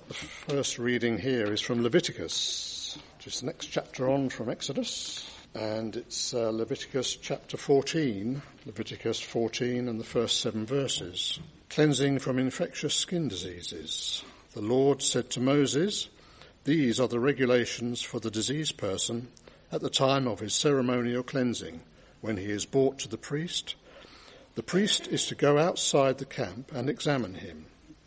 The first reading here is from Leviticus, just the next chapter on from Exodus, and it's Leviticus chapter 14, Leviticus 14 and the first 7 verses. Cleansing from infectious skin diseases. The Lord said to Moses, "These are the regulations for the diseased person at the time of his ceremonial cleansing, when he is brought to the priest. The priest is to go outside the camp and examine him.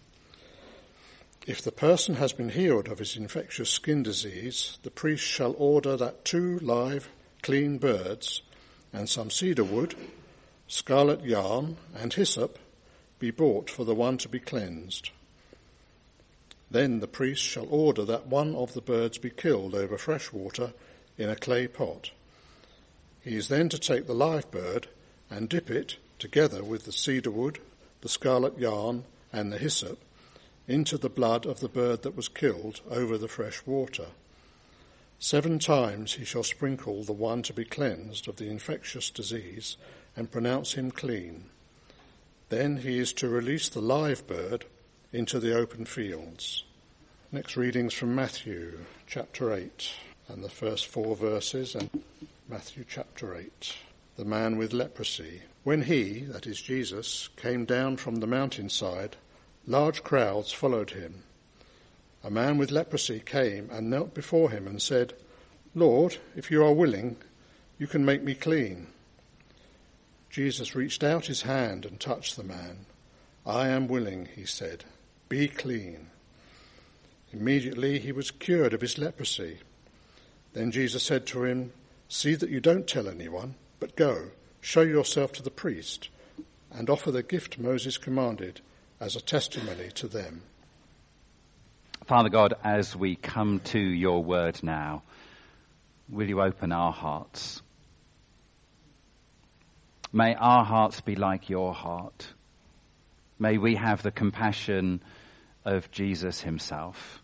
If the person has been healed of his infectious skin disease, the priest shall order that 2 live, clean birds and some cedar wood, scarlet yarn and hyssop be brought for the one to be cleansed. Then the priest shall order that one of the birds be killed over fresh water in a clay pot. He is then to take the live bird and dip it, together with the cedar wood, the scarlet yarn and the hyssop, into the blood of the bird that was killed over the fresh water. 7 times he shall sprinkle the one to be cleansed of the infectious disease and pronounce him clean. Then he is to release the live bird into the open fields." Next readings from Matthew chapter 8 and the first 4 verses, and Matthew chapter 8. The man with leprosy. When he, that is Jesus, came down from the mountainside, large crowds followed him. A man with leprosy came and knelt before him and said, "Lord, if you are willing, you can make me clean." Jesus reached out his hand and touched the man. "I am willing," he said. "Be clean." Immediately he was cured of his leprosy. Then Jesus said to him, "See that you don't tell anyone, but go, show yourself to the priest, and offer the gift Moses commanded as a testimony to them." Father God, as we come to your word now, will you open our hearts? May our hearts be like your heart. May we have the compassion of Jesus himself.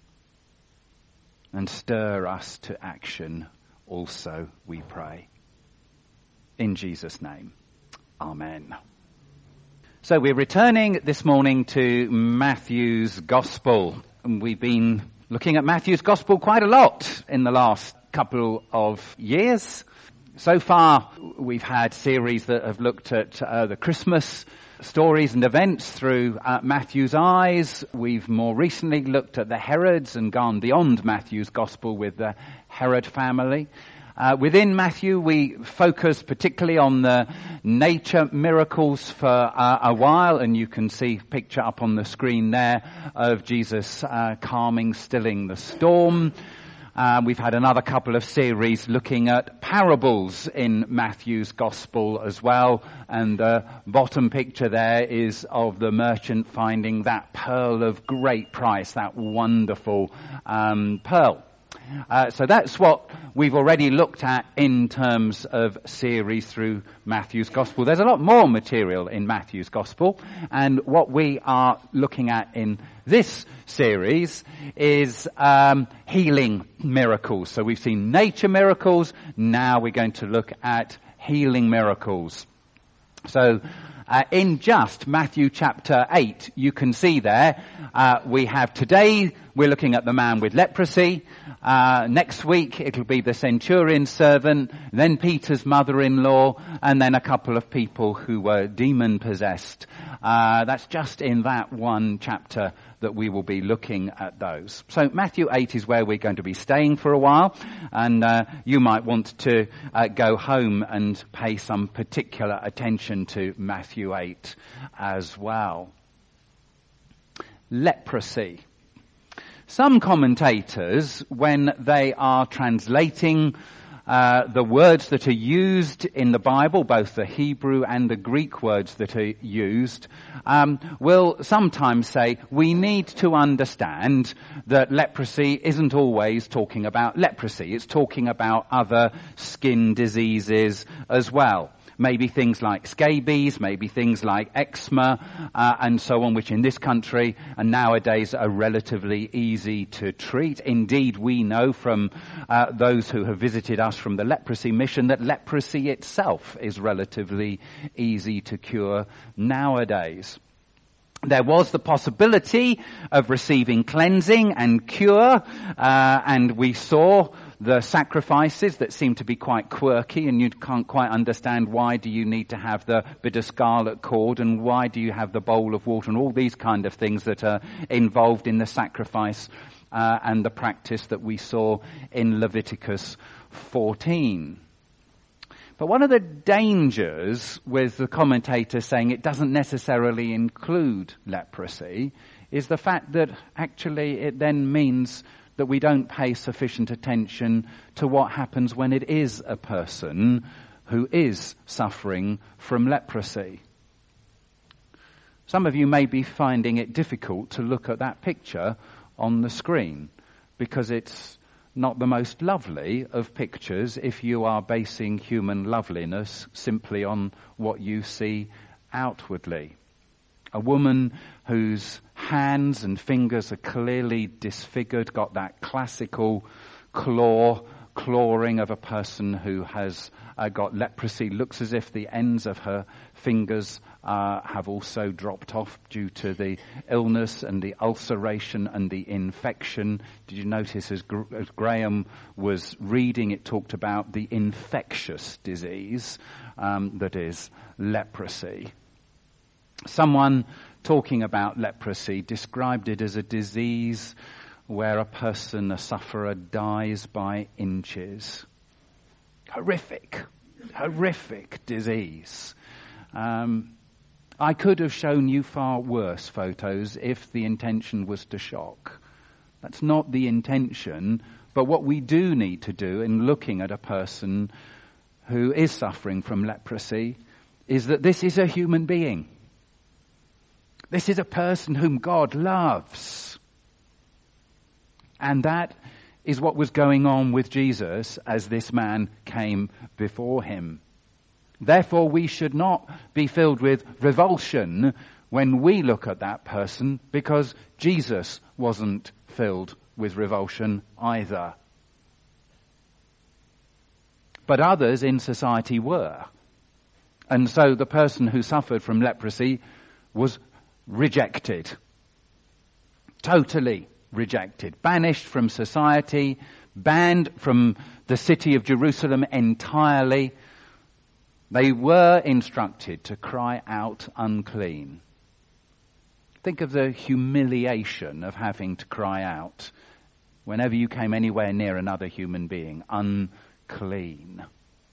And stir us to action also, we pray. In Jesus' name, amen. So we're returning this morning to Matthew's Gospel. And we've been looking at Matthew's Gospel quite a lot in the last couple of years. So far, we've had series that have looked at the Christmas stories and events through Matthew's eyes. We've more recently looked at the Herods and gone beyond Matthew's Gospel with the Herod family. Within Matthew, we focus particularly on the nature miracles for a while, and you can see a picture up on the screen there of Jesus calming, stilling the storm. We've had another couple of series looking at parables in Matthew's Gospel as well, and the bottom picture there is of the merchant finding that pearl of great price, that wonderful pearl. So that's what we've already looked at in terms of series through Matthew's Gospel. There's a lot more material in Matthew's Gospel, and what we are looking at in this series is healing miracles. So we've seen nature miracles, now we're going to look at healing miracles. So in just Matthew chapter 8, you can see there, we have today, we're looking at the man with leprosy. Next week, it'll be the centurion's servant, then Peter's mother-in-law, and then a couple of people who were demon-possessed. That's just in that one chapter that we will be looking at those. So Matthew 8 is where we're going to be staying for a while, and you might want to go home and pay some particular attention to Matthew 8 as well. Leprosy. Some commentators, when they are translating the words that are used in the Bible, both the Hebrew and the Greek words that are used, will sometimes say we need to understand that leprosy isn't always talking about leprosy. It's talking about other skin diseases as well. Maybe things like scabies, maybe things like eczema, and so on, which in this country and nowadays are relatively easy to treat. Indeed, we know from those who have visited us from the leprosy mission that leprosy itself is relatively easy to cure nowadays. There was the possibility of receiving cleansing and cure, and we saw the sacrifices that seem to be quite quirky, and you can't quite understand why do you need to have the bit of scarlet cord, and why do you have the bowl of water, and all these kind of things that are involved in the sacrifice and the practice that we saw in Leviticus 14. But one of the dangers with the commentator saying it doesn't necessarily include leprosy is the fact that actually it then means that we don't pay sufficient attention to what happens when it is a person who is suffering from leprosy. Some of you may be finding it difficult to look at that picture on the screen because it's not the most lovely of pictures if you are basing human loveliness simply on what you see outwardly. A woman whose hands and fingers are clearly disfigured, got that classical clawing of a person who has got leprosy, looks as if the ends of her fingers have also dropped off due to the illness and the ulceration and the infection. Did you notice as Graham was reading, it talked about the infectious disease that is leprosy. Someone talking about leprosy described it as a disease where a person, a sufferer, dies by inches. Horrific disease. I could have shown you far worse photos if the intention was to shock. That's not the intention, but what we do need to do in looking at a person who is suffering from leprosy is that this is a human being. This is a person whom God loves. And that is what was going on with Jesus as this man came before him. Therefore, we should not be filled with revulsion when we look at that person, because Jesus wasn't filled with revulsion either. But others in society were. And so the person who suffered from leprosy was rejected. Totally rejected. Banished from society, banned from the city of Jerusalem entirely. They were instructed to cry out unclean. Think of the humiliation of having to cry out whenever you came anywhere near another human being, unclean.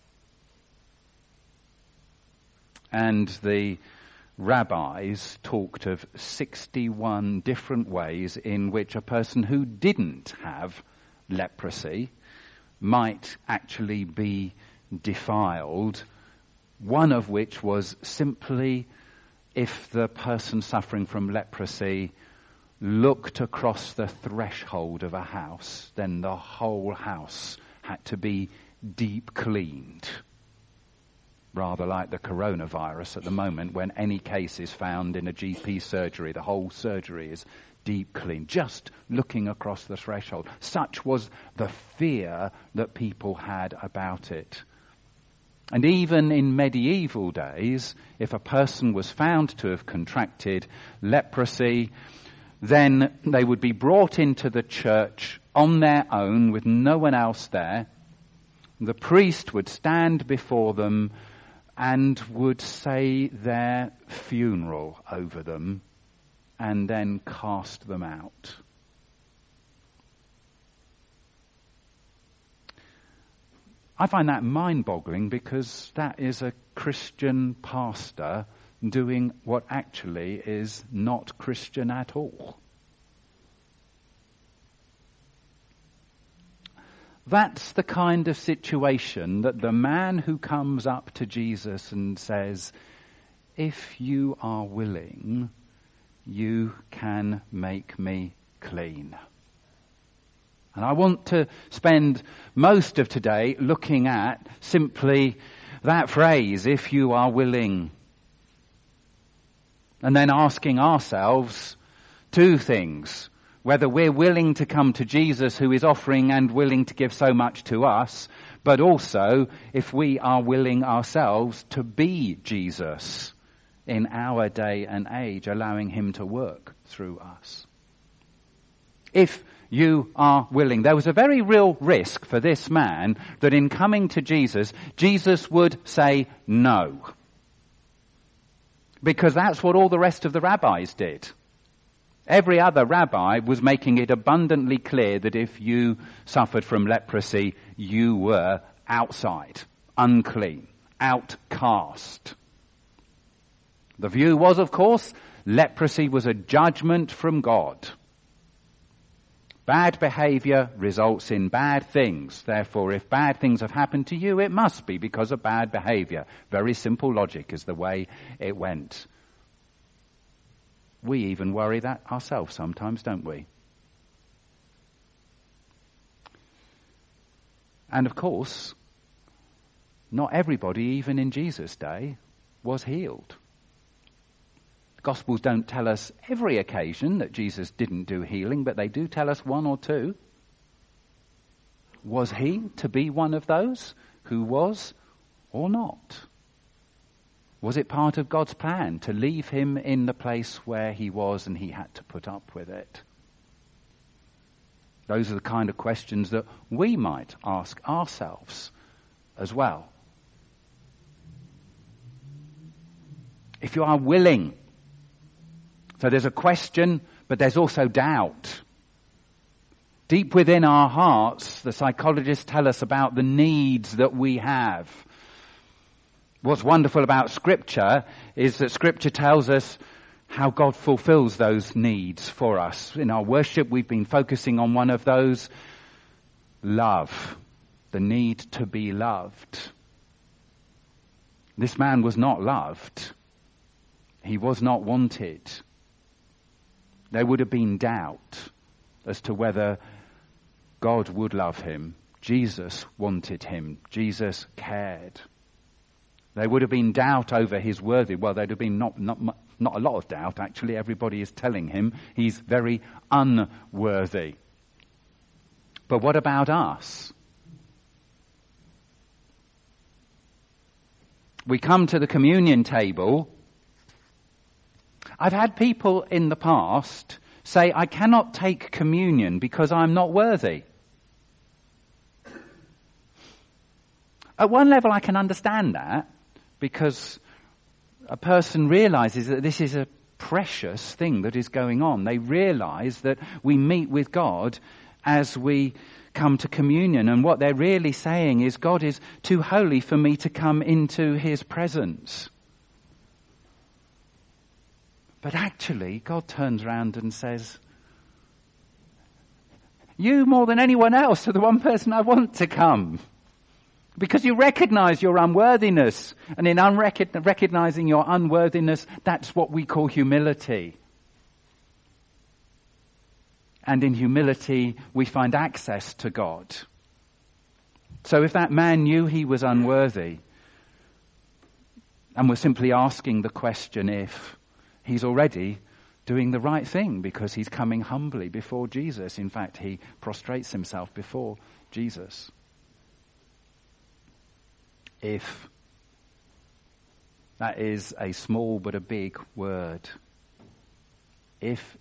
And the rabbis talked of 61 different ways in which a person who didn't have leprosy might actually be defiled, one of which was simply if the person suffering from leprosy looked across the threshold of a house, then the whole house had to be deep cleaned. Rather like the coronavirus at the moment, when any case is found in a GP surgery, the whole surgery is deep cleaned, just looking across the threshold. Such was the fear that people had about it. And even in medieval days, if a person was found to have contracted leprosy, then they would be brought into the church on their own with no one else there. The priest would stand before them and would say their funeral over them and then cast them out. I find that mind-boggling because that is a Christian pastor doing what actually is not Christian at all. That's the kind of situation that the man who comes up to Jesus and says, "If you are willing, you can make me clean." And I want to spend most of today looking at simply that phrase, "if you are willing." And then asking ourselves two things. Whether we're willing to come to Jesus, who is offering and willing to give so much to us, but also if we are willing ourselves to be Jesus in our day and age, allowing him to work through us. If you are willing. There was a very real risk for this man that in coming to Jesus, Jesus would say no. Because that's what all the rest of the rabbis did. Every other rabbi was making it abundantly clear that if you suffered from leprosy, you were outside, unclean, outcast. The view was, of course, leprosy was a judgment from God. Bad behavior results in bad things. Therefore, if bad things have happened to you, it must be because of bad behavior. Very simple logic is the way it went. We even worry that ourselves sometimes, don't we? And of course, not everybody, even in Jesus' day, was healed. Gospels don't tell us every occasion that Jesus didn't do healing, but they do tell us one or two. Was he to be one of those who was or not? Was it part of God's plan to leave him in the place where he was and he had to put up with it? Those are the kind of questions that we might ask ourselves as well. If you are willing. So there's a question, but there's also doubt. Deep within our hearts, the psychologists tell us about the needs that we have. What's wonderful about Scripture is that Scripture tells us how God fulfills those needs for us. In our worship, we've been focusing on one of those, love, the need to be loved. This man was not loved. He was not wanted. There would have been doubt as to whether God would love him. Jesus wanted him. Jesus cared. There would have been doubt over his worthy. Well, there'd have been not a lot of doubt, actually. Everybody is telling him he's very unworthy. But what about us? We come to the communion table. I've had people in the past say, I cannot take communion because I'm not worthy. At one level I can understand that, because a person realizes that this is a precious thing that is going on. They realize that we meet with God as we come to communion, and what they're really saying is, God is too holy for me to come into his presence. But actually, God turns around and says, you more than anyone else are the one person I want to come. Because you recognize your unworthiness. And in recognizing your unworthiness, that's what we call humility. And in humility, we find access to God. So if that man knew he was unworthy, and was simply asking the question if, he's already doing the right thing because he's coming humbly before Jesus. In fact, he prostrates himself before Jesus. If. That is a small but a big word. If.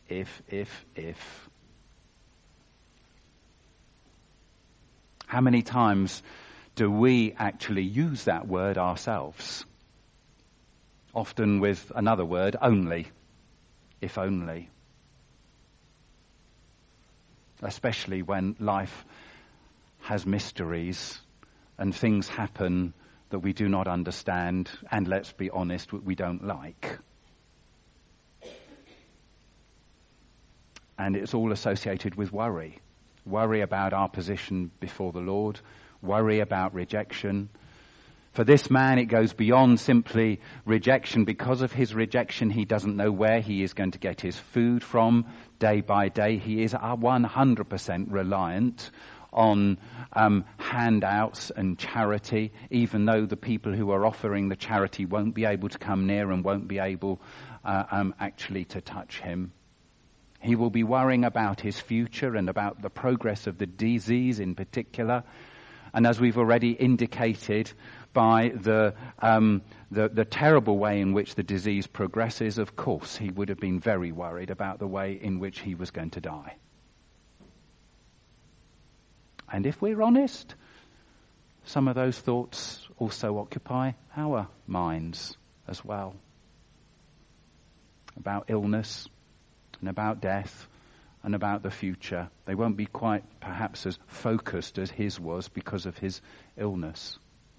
How many times do we actually use that word ourselves? Often with another word, only. If only. Especially when life has mysteries and things happen that we do not understand, and let's be honest, we don't like. And it's all associated with worry. Worry about our position before the Lord. Worry about rejection. For this man, it goes beyond simply rejection. Because of his rejection, he doesn't know where he is going to get his food from day by day. He is 100% reliant on handouts and charity, even though the people who are offering the charity won't be able to come near and won't be able actually to touch him. He will be worrying about his future and about the progress of the disease in particular. And as we've already indicated by the terrible way in which the disease progresses, of course, he would have been very worried about the way in which he was going to die. And if we're honest, some of those thoughts also occupy our minds as well. About illness and about death and about the future. They won't be quite perhaps as focused as his was because of his illness.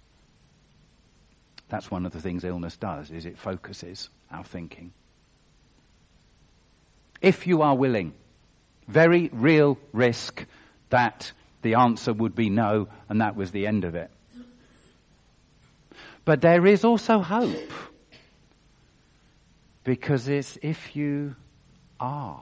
That's one of the things illness does, is it focuses our thinking. If you are willing, very real risk that the answer would be no, and that was the end of it. But there is also hope. Because it's if you are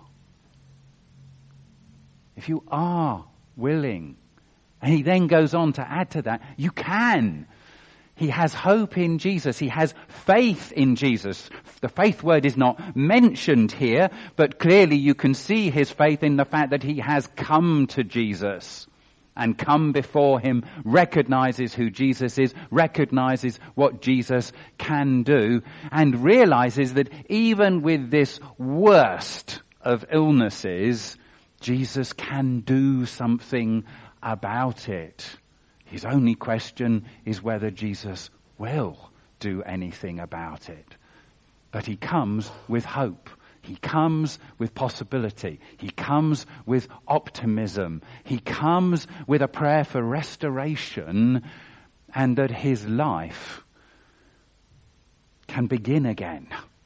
willing. And he then goes on to add to that, you can. He has hope in Jesus. He has faith in Jesus. The faith word is not mentioned here, but clearly you can see his faith in the fact that he has come to Jesus and come before him, recognizes who Jesus is, recognizes what Jesus can do, and realizes that even with this worst of illnesses, Jesus can do something about it. His only question is whether Jesus will do anything about it. But he comes with hope. He comes with possibility. He comes with optimism. He comes with a prayer for restoration and that his life can begin again.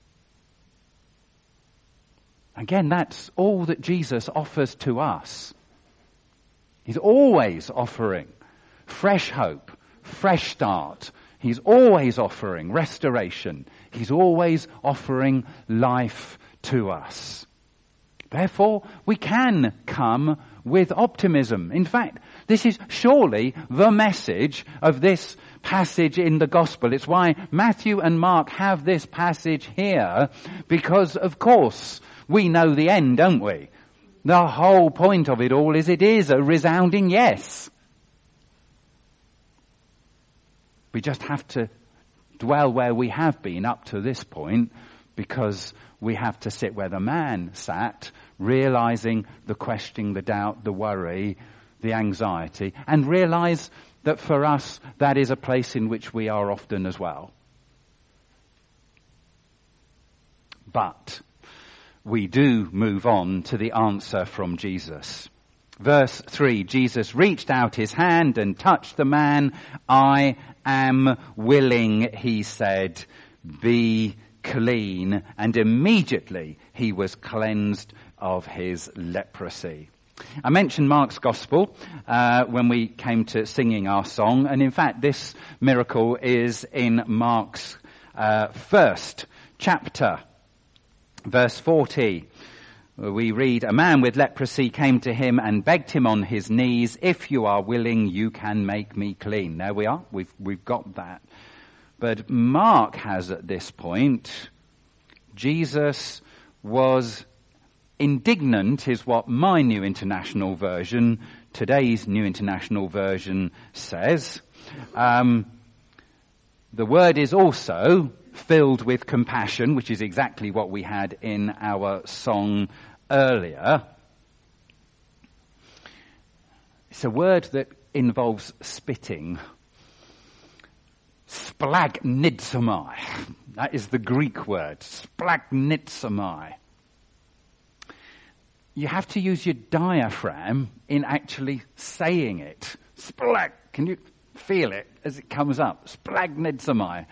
Again, that's all that Jesus offers to us. He's always offering fresh hope, fresh start. He's always offering restoration. He's always offering life to us. Therefore, we can come with optimism. In fact, this is surely the message of this passage in the Gospel. It's why Matthew and Mark have this passage here, because, of course, we know the end, don't we? The whole point of it all is it is a resounding yes. We just have to dwell where we have been up to this point, because we have to sit where the man sat, realizing the question, the doubt, the worry, the anxiety, and realize that for us that is a place in which we are often as well. But we do move on to the answer from Jesus. Verse 3, Jesus reached out his hand and touched the man. I am willing, he said, be clean. And immediately he was cleansed of his leprosy. I mentioned Mark's Gospel when we came to singing our song. And in fact, this miracle is in Mark's first chapter. Verse 40. We read, a man with leprosy came to him and begged him on his knees, if you are willing, you can make me clean. There we are. We've got that. But Mark has at this point, Jesus was indignant, is what my New International Version, today's New International Version says. The word is also filled with compassion, which is exactly what we had in our song earlier. It's a word that involves spitting. Splagnitsomai. That is the Greek word. Splagnitsomai. You have to use your diaphragm in actually saying it. Splag. Can you feel it as it comes up? Splagnitsomai.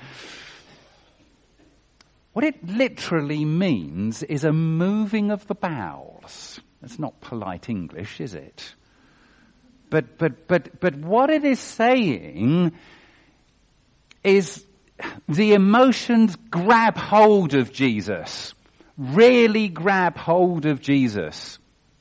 What it literally means is a moving of the bowels. That's not polite English, is it? But what it is saying is the emotions grab hold of Jesus. Really grab hold of Jesus.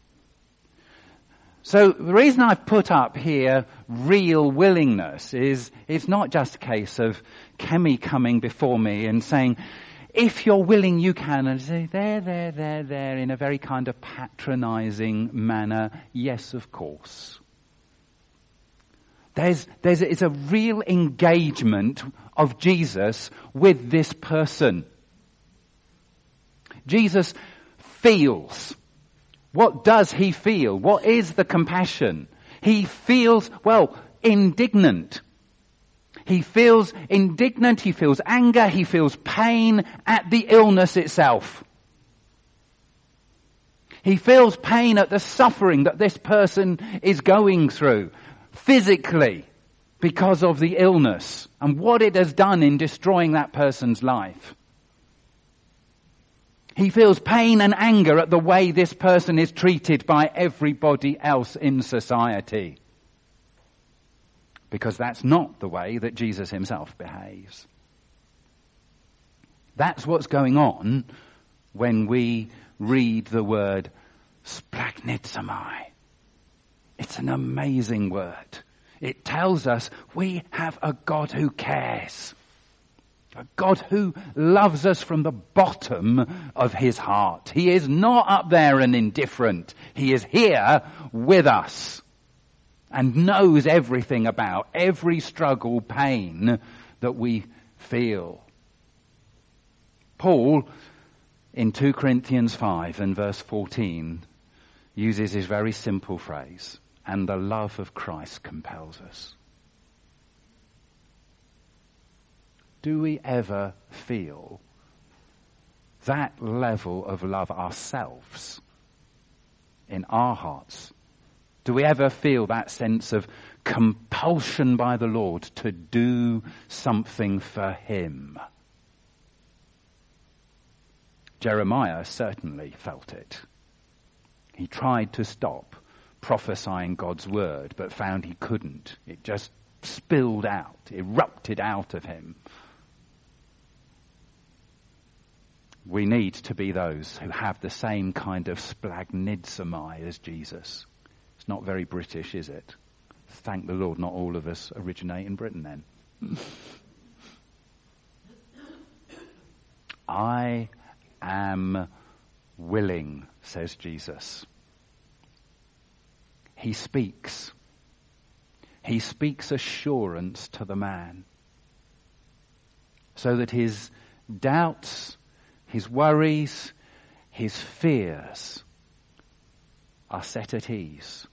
So the reason I've put up here real willingness is it's not just a case of Kemi coming before me and saying, if you're willing, you can, and say, there, in a very kind of patronizing manner. Yes, of course. It's a real engagement of Jesus with this person. Jesus feels. What does he feel? What is the compassion? He feels, indignant. He feels indignant, he feels anger, he feels pain at the illness itself. He feels pain at the suffering that this person is going through physically because of the illness and what it has done in destroying that person's life. He feels pain and anger at the way this person is treated by everybody else in society. Because that's not the way that Jesus himself behaves. That's what's going on when we read the word splagnizomai. It's an amazing word. It tells us we have a God who cares. A God who loves us from the bottom of his heart. He is not up there and indifferent. He is here with us and knows everything about every struggle, pain that we feel. Paul, in 2 Corinthians 5 and verse 14, uses his very simple phrase, and the love of Christ compels us. Do we ever feel that level of love ourselves in our hearts? Do we ever feel that sense of compulsion by the Lord to do something for him? Jeremiah certainly felt it. He tried to stop prophesying God's word, but found he couldn't. It just spilled out, erupted out of him. We need to be those who have the same kind of splagnizomai as Jesus. It's not very British, is it? Thank the Lord, not all of us originate in Britain then. I am willing, says Jesus. He speaks. He speaks assurance to the man so that his doubts, his worries, his fears are set at ease.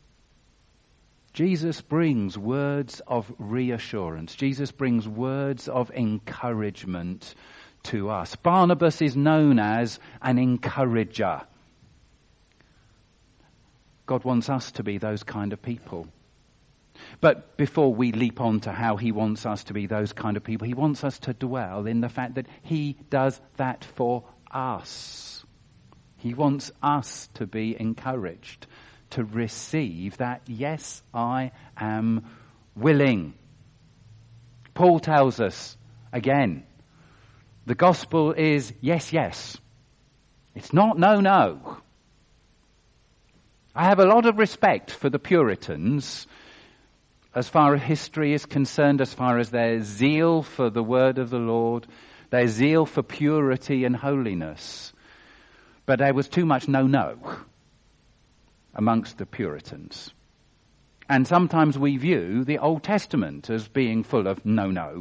Jesus brings words of reassurance. Jesus brings words of encouragement to us. Barnabas is known as an encourager. God wants us to be those kind of people. But before we leap on to how he wants us to be those kind of people, he wants us to dwell in the fact that he does that for us. He wants us to be encouraged, to receive that, yes, I am willing. Paul tells us, again, the gospel is yes, yes. It's not no, no. I have a lot of respect for the Puritans as far as history is concerned, as far as their zeal for the word of the Lord, their zeal for purity and holiness. But there was too much no-no amongst the Puritans. And sometimes we view the Old Testament as being full of no-no.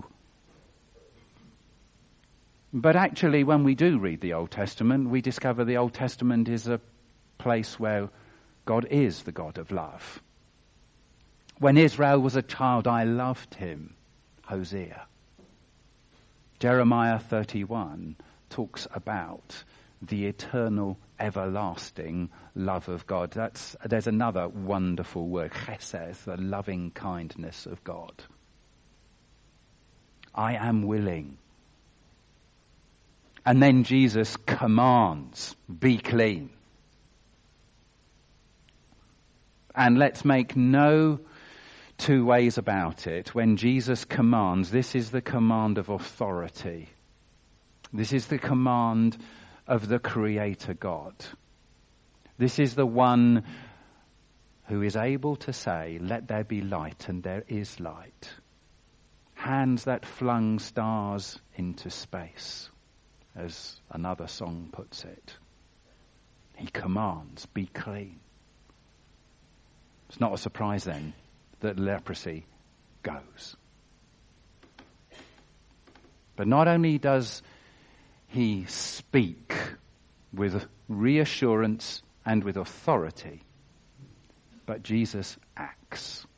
But actually, when we do read the Old Testament, we discover the Old Testament is a place where God is the God of love. When Israel was a child, I loved him, Hosea. Jeremiah 31 talks about the eternal, everlasting love of God. There's another wonderful word, chesed, the loving kindness of God. I am willing. And then Jesus commands, be clean. And let's make no two ways about it. When Jesus commands, this is the command of authority. This is the command of the Creator God. This is the one who is able to say, let there be light, and there is light. Hands that flung stars into space, as another song puts it. He commands, be clean. It's not a surprise then that leprosy goes. But not only does he speak with reassurance and with authority, but Jesus acts.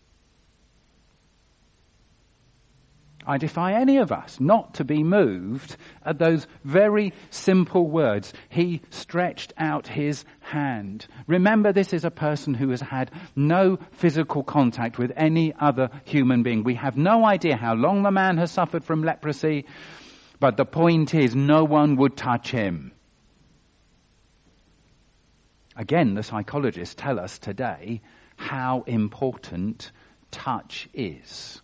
I defy any of us not to be moved at those very simple words. He stretched out his hand. Remember, this is a person who has had no physical contact with any other human being. We have no idea how long the man has suffered from leprosy, but the point is no one would touch him. Again, the psychologists tell us today how important touch is.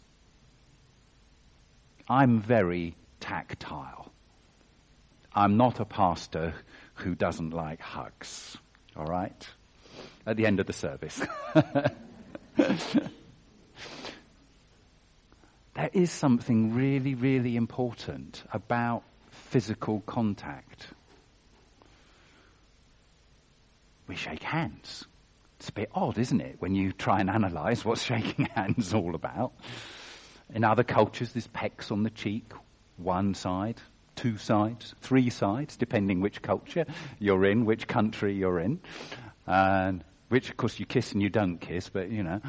I'm very tactile. I'm not a pastor who doesn't like hugs, all right? At the end of the service. There is something really, really important about physical contact. We shake hands. It's a bit odd, isn't it, when you try and analyse what's shaking hands all about. In other cultures, there's pecks on the cheek, one side, two sides, three sides, depending which culture you're in, which country you're in, and which, of course, you kiss and you don't kiss, but, you know.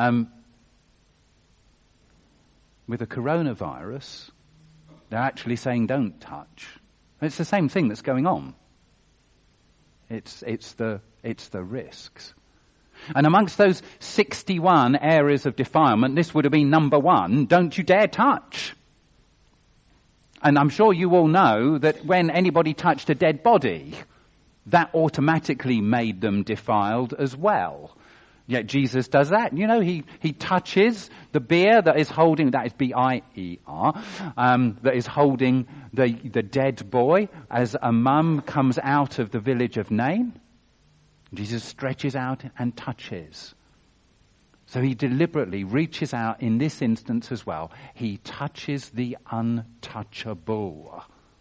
With the coronavirus, they're actually saying don't touch. It's the same thing that's going on. It's the risks. And amongst those 61 areas of defilement, this would have been number one, don't you dare touch. And I'm sure you all know that when anybody touched a dead body, that automatically made them defiled as well. Yet Jesus does that. You know, he touches the bier that is holding, that is B-I-E-R, that is holding the dead boy as a mum comes out of the village of Nain. Jesus stretches out and touches. So he deliberately reaches out in this instance as well. He touches the untouchable.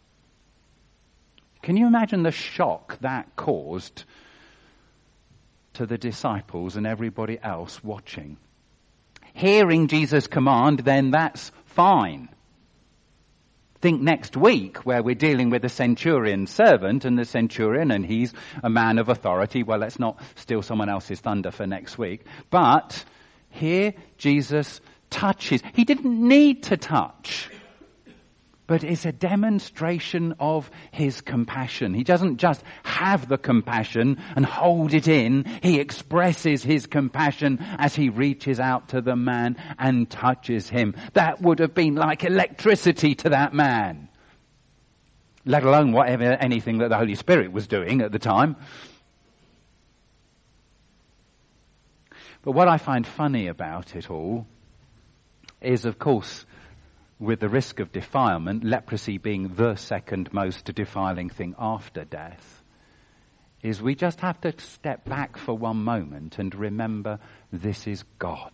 Can you imagine the shock that caused to the disciples and everybody else watching? Hearing Jesus' command, then that's fine. Think next week where we're dealing with a centurion servant and the centurion, and he's a man of authority. Well, let's not steal someone else's thunder for next week. But here Jesus touches. He didn't need to touch. But it's a demonstration of his compassion. He doesn't just have the compassion and hold it in. He expresses his compassion as he reaches out to the man and touches him. That would have been like electricity to that man. Let alone anything that the Holy Spirit was doing at the time. But what I find funny about it all is, of course, with the risk of defilement, leprosy being the second most defiling thing after death, is we just have to step back for one moment and remember this is God.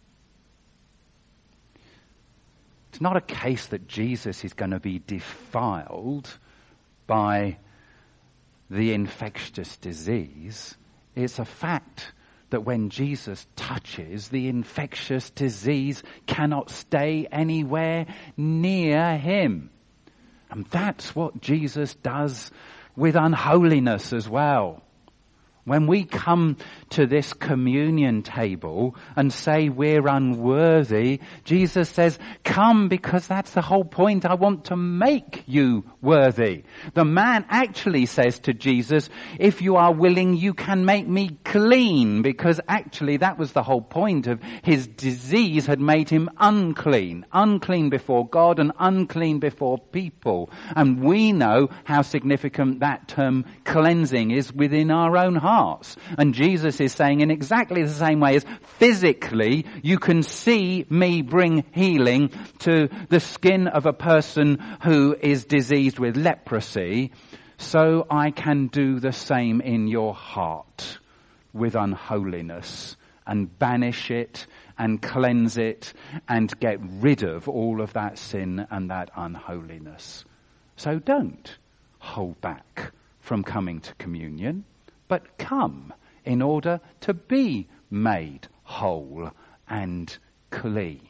It's not a case that Jesus is going to be defiled by the infectious disease. It's a fact that when Jesus touches, the infectious disease cannot stay anywhere near him. And that's what Jesus does with unholiness as well. When we come to this communion table and say we're unworthy, Jesus says, come, because that's the whole point. I want to make you worthy. The man actually says to Jesus, if you are willing, you can make me clean, because actually that was the whole point of his disease had made him unclean. Unclean before God and unclean before people. And we know how significant that term cleansing is within our own hearts. And Jesus is saying in exactly the same way as physically you can see me bring healing to the skin of a person who is diseased with leprosy, so I can do the same in your heart with unholiness and banish it and cleanse it and get rid of all of that sin and that unholiness. So don't hold back from coming to communion, but come in order to be made whole and clean,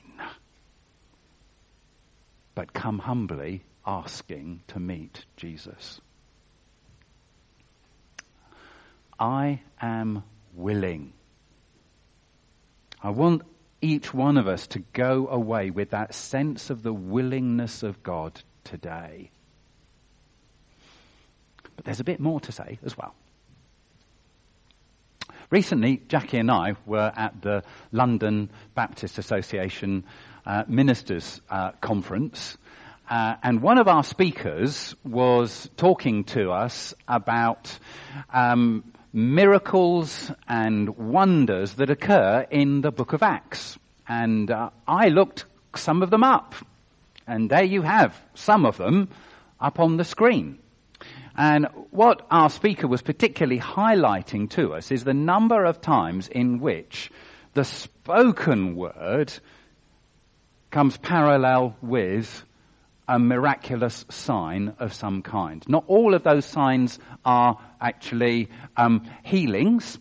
but come humbly asking to meet Jesus. I am willing. I want each one of us to go away with that sense of the willingness of God today. But there's a bit more to say as well. Recently, Jackie and I were at the London Baptist Association Ministers' Conference, and one of our speakers was talking to us about miracles and wonders that occur in the book of Acts. And I looked some of them up, and there you have some of them up on the screen. And what our speaker was particularly highlighting to us is the number of times in which the spoken word comes parallel with a miraculous sign of some kind. Not all of those signs are actually healings.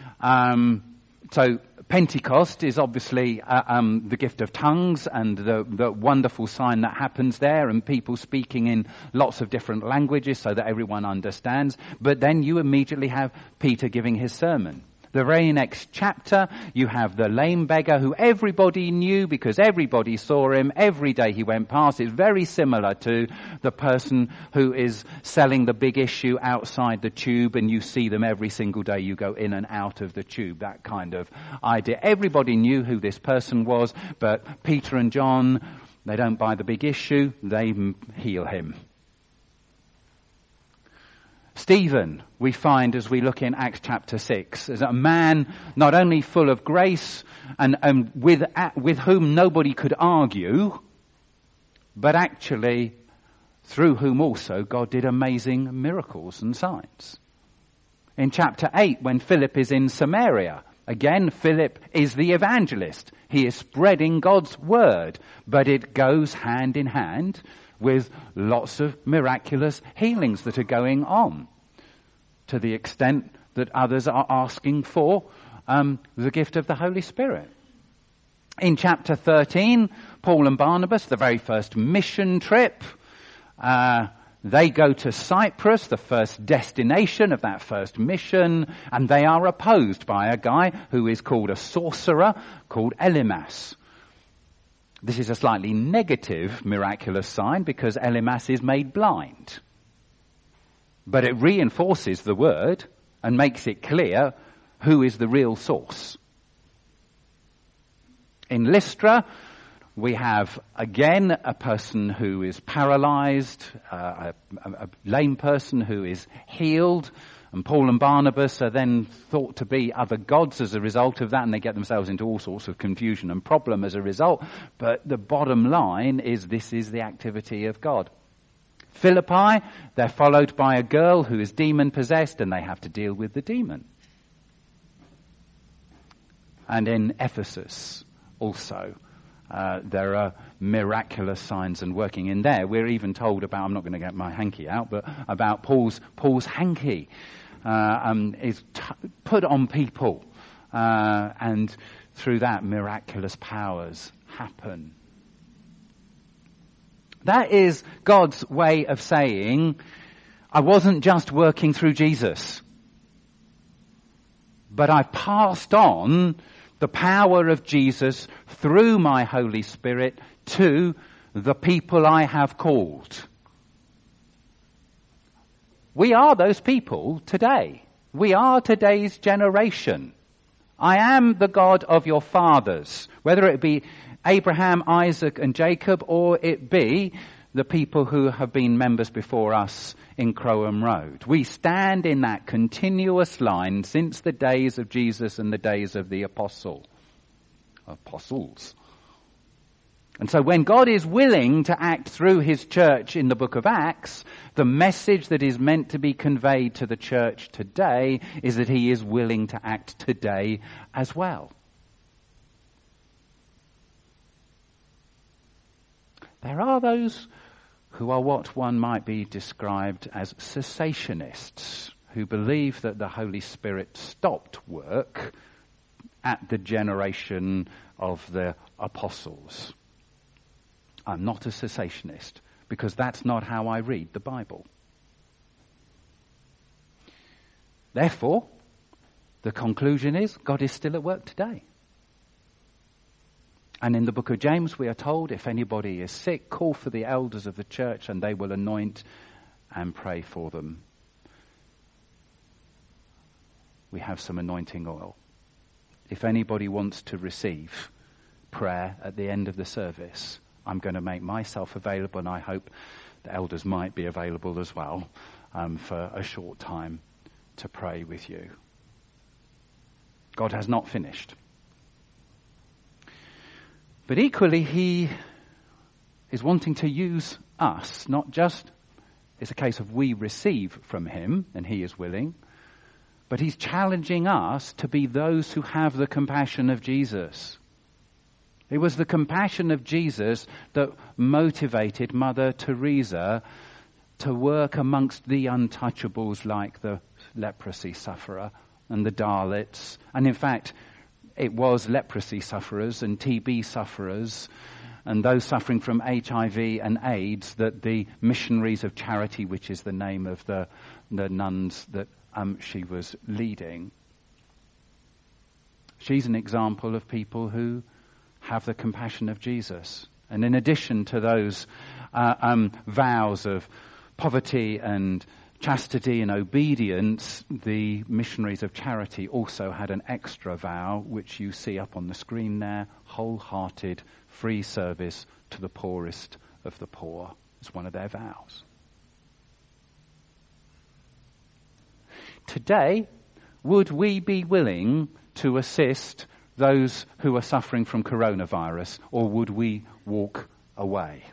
So Pentecost is obviously the gift of tongues and the wonderful sign that happens there, and people speaking in lots of different languages so that everyone understands. But then you immediately have Peter giving his sermon. The very next chapter, you have the lame beggar who everybody knew because everybody saw him. Every day he went past. It's very similar to the person who is selling the big issue outside the tube, and you see them every single day. You go in and out of the tube, that kind of idea. Everybody knew who this person was, but Peter and John, they don't buy the big issue. They heal him. Stephen, we find as we look in Acts chapter 6, is a man not only full of grace and with whom nobody could argue, but actually through whom also God did amazing miracles and signs. In chapter 8, when Philip is in Samaria, again, Philip is the evangelist. He is spreading God's word, but it goes hand in hand with lots of miraculous healings that are going on, to the extent that others are asking for the gift of the Holy Spirit. In chapter 13, Paul and Barnabas, the very first mission trip, they go to Cyprus, the first destination of that first mission, and they are opposed by a guy who is called a sorcerer called Elymas. This is a slightly negative miraculous sign because Elymas is made blind. But it reinforces the word and makes it clear who is the real source. In Lystra, we have again a person who is paralyzed, a lame person who is healed. And Paul and Barnabas are then thought to be other gods as a result of that, and they get themselves into all sorts of confusion and problem as a result. But the bottom line is this is the activity of God. Philippi, they're followed by a girl who is demon-possessed, and they have to deal with the demon. And in Ephesus also, there are miraculous signs and working in there. We're even told about, I'm not going to get my hanky out, but about Paul's hanky. Is put on people, and through that miraculous powers happen. That is God's way of saying, I wasn't just working through Jesus, but I passed on the power of Jesus through my Holy Spirit to the people I have called. We are those people today. We are today's generation. I am the God of your fathers, whether it be Abraham, Isaac and Jacob, or it be the people who have been members before us in Crowham Road. We stand in that continuous line since the days of Jesus and the days of the apostles. And so when God is willing to act through his church in the book of Acts, the message that is meant to be conveyed to the church today is that he is willing to act today as well. There are those who are what one might be described as cessationists, who believe that the Holy Spirit stopped work at the generation of the apostles. I'm not a cessationist, because that's not how I read the Bible. Therefore, the conclusion is God is still at work today. And in the book of James, we are told, if anybody is sick, call for the elders of the church and they will anoint and pray for them. We have some anointing oil. If anybody wants to receive prayer at the end of the service, I'm going to make myself available, and I hope the elders might be available as well for a short time to pray with you. God has not finished. But equally, he is wanting to use us, not just, it's a case of we receive from him, and he is willing, but he's challenging us to be those who have the compassion of Jesus. It was the compassion of Jesus that motivated Mother Teresa to work amongst the untouchables like the leprosy sufferer and the Dalits. And in fact, it was leprosy sufferers and TB sufferers and those suffering from HIV and AIDS that the Missionaries of Charity, which is the name of the nuns that she was leading. She's an example of people who have the compassion of Jesus. And in addition to those vows of poverty and chastity and obedience, the Missionaries of Charity also had an extra vow, which you see up on the screen there, wholehearted free service to the poorest of the poor. It's one of their vows. Today, would we be willing to assist those who are suffering from coronavirus, or would we walk away?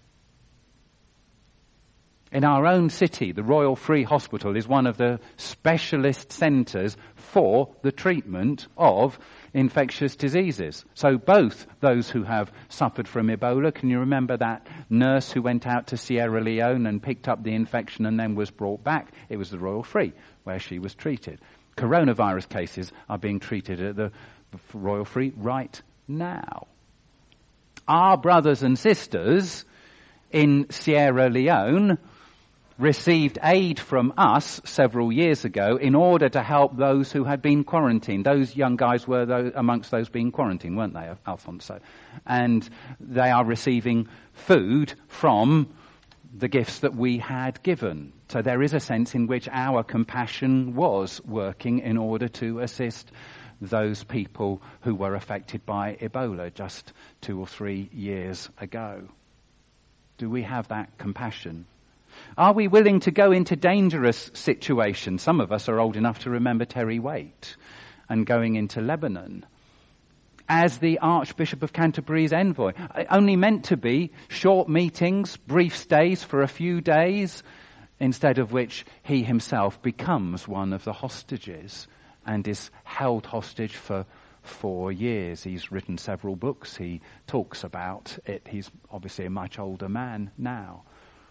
In our own city, the Royal Free Hospital is one of the specialist centres for the treatment of infectious diseases. So both those who have suffered from Ebola, can you remember that nurse who went out to Sierra Leone and picked up the infection and then was brought back? It was the Royal Free where she was treated. Coronavirus cases are being treated at the Royal Free right now. Our brothers and sisters in Sierra Leone received aid from us several years ago in order to help those who had been quarantined. Those young guys were amongst those being quarantined, weren't they, Alfonso? And they are receiving food from the gifts that we had given. So there is a sense in which our compassion was working in order to assist those people who were affected by Ebola just 2 or 3 years ago. Do we have that compassion? Are we willing to go into dangerous situations? Some of us are old enough to remember Terry Waite and going into Lebanon as the Archbishop of Canterbury's envoy. Only meant to be short meetings, brief stays for a few days, instead of which he himself becomes one of the hostages and is held hostage for 4 years. He's written several books. He talks about it. He's obviously a much older man now.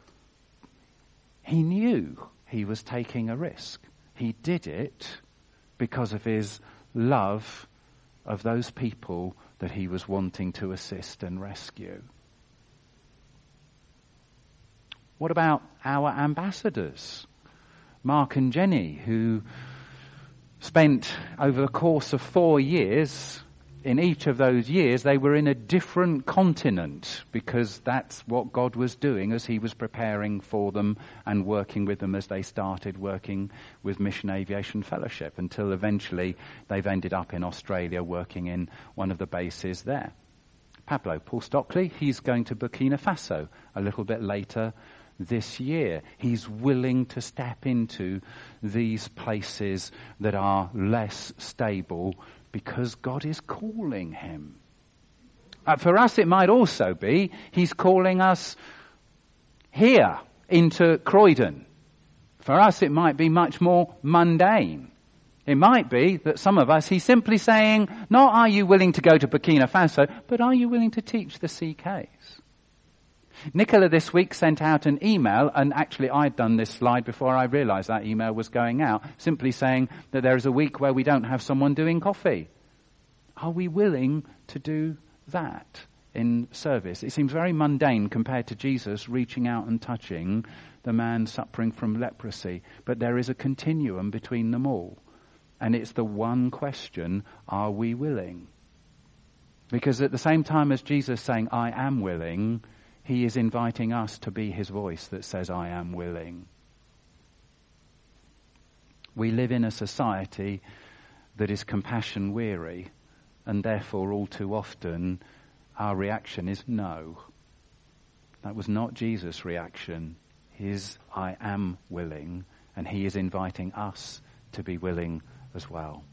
He knew he was taking a risk. He did it because of his love of those people that he was wanting to assist and rescue. What about our ambassadors, Mark and Jenny, who spent over the course of 4 years, in each of those years they were in a different continent, because that's what God was doing as he was preparing for them and working with them as they started working with Mission Aviation Fellowship, until eventually they've ended up in Australia working in one of the bases there. Paul Stockley, he's going to Burkina Faso a little bit later this year. He's willing to step into these places that are less stable because God is calling him. For us, it might also be he's calling us here into Croydon. For us, it might be much more mundane. It might be that some of us, he's simply saying, not are you willing to go to Burkina Faso, but are you willing to teach the CKs? Nicola this week sent out an email, and actually I'd done this slide before I realised that email was going out, simply saying that there is a week where we don't have someone doing coffee. Are we willing to do that in service? It seems very mundane compared to Jesus reaching out and touching the man suffering from leprosy. But there is a continuum between them all. And it's the one question, are we willing? Because at the same time as Jesus saying, I am willing, he is inviting us to be his voice that says, I am willing. We live in a society that is compassion weary, and therefore all too often our reaction is no. That was not Jesus' reaction. His I am willing, and he is inviting us to be willing as well.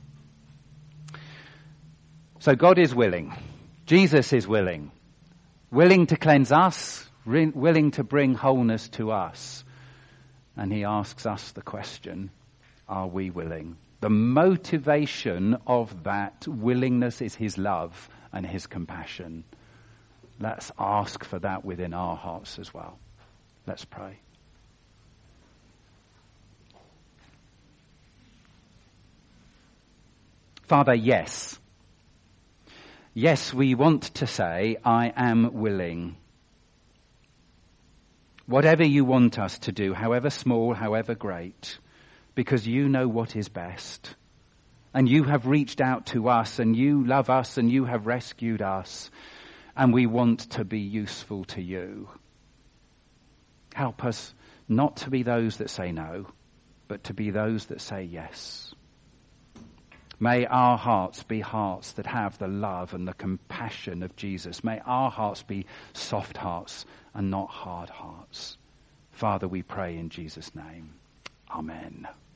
So God is willing. Jesus is willing. Willing to cleanse us, willing to bring wholeness to us. And he asks us the question, are we willing? The motivation of that willingness is his love and his compassion. Let's ask for that within our hearts as well. Let's pray. Father, yes. Yes, we want to say, I am willing. Whatever you want us to do, however small, however great, because you know what is best. And you have reached out to us, and you love us, and you have rescued us, and we want to be useful to you. Help us not to be those that say no, but to be those that say yes. May our hearts be hearts that have the love and the compassion of Jesus. May our hearts be soft hearts and not hard hearts. Father, we pray in Jesus' name. Amen.